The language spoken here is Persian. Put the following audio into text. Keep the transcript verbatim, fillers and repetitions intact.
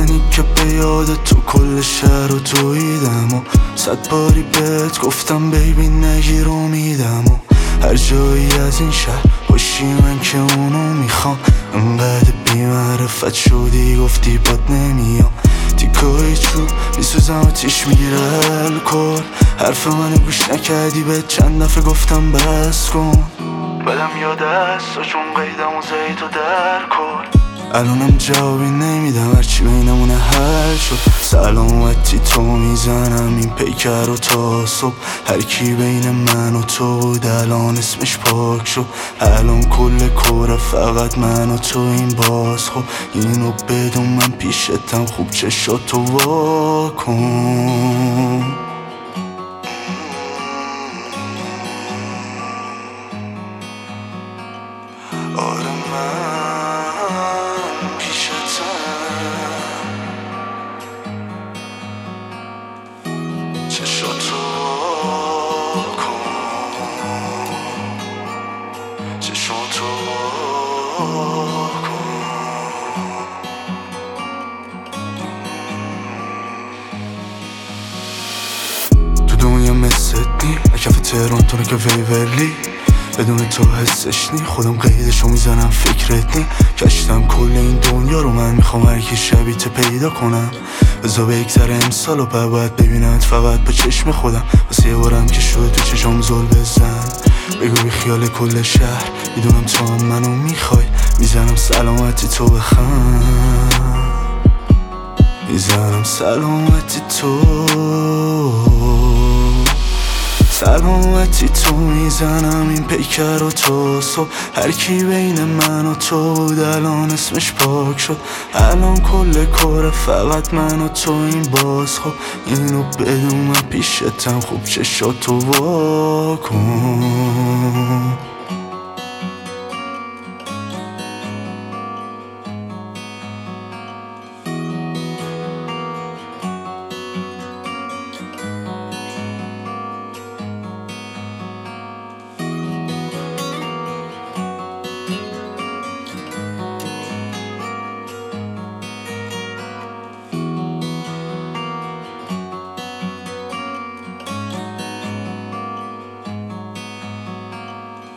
منی که به یاد تو کل شهر رو دویدم و صد باری بهت گفتم بیبی نگیر امیدم و هر جایی از این شهر باشی من که اونو میخوام. انقدر بی‌معرفت شدی گفتی باد نمیام، تیکای چوب میسوزم و تیش میگیره الکل. حرف منو گوش نکردی به چند دفعه گفتم بس کن، بدم یاد است چون قیدم و زید و در کن. الانم جوابی نمیدم هرچی بینمونه حل شد. سلامتی تو میزنم این پیکر و تا صبح، هر کی بین من و تو بود الان اسمش پاک شد. الان کل کوره فقط من و تو این باز خب، اینو بدون من پیشتم خوب چشاتو وا کن. آره من پیشتم، چشاتو وا کن، چشاتو وا کن. تو دنیا مثل نی کف تهران تو که ویورلی، بدون تو حسش نی خودم قیدشو میزنم فکرت نی. کشتم کل این دنیا رو من میخوام هر کی شبیت پیدا کنم. بذار بگذره امسال و بعد باید ببینمت فقط با چشم خودم. واسه یه بارم که شد تو چشم زل بزن، بگو بی خیال کل شهر میدونم تو هم منو میخوای. میزنم سلامتی تو بخند، میزنم سلامتی تو، سلامتی تو میزنم این پیکر و تا صبح. هر کی بین من و تو بود الان اسمش پاک شد. الان کل کاره فقط من و تو این باز خب، اینو بدون من پیشتم خوب چشاتو وا کن.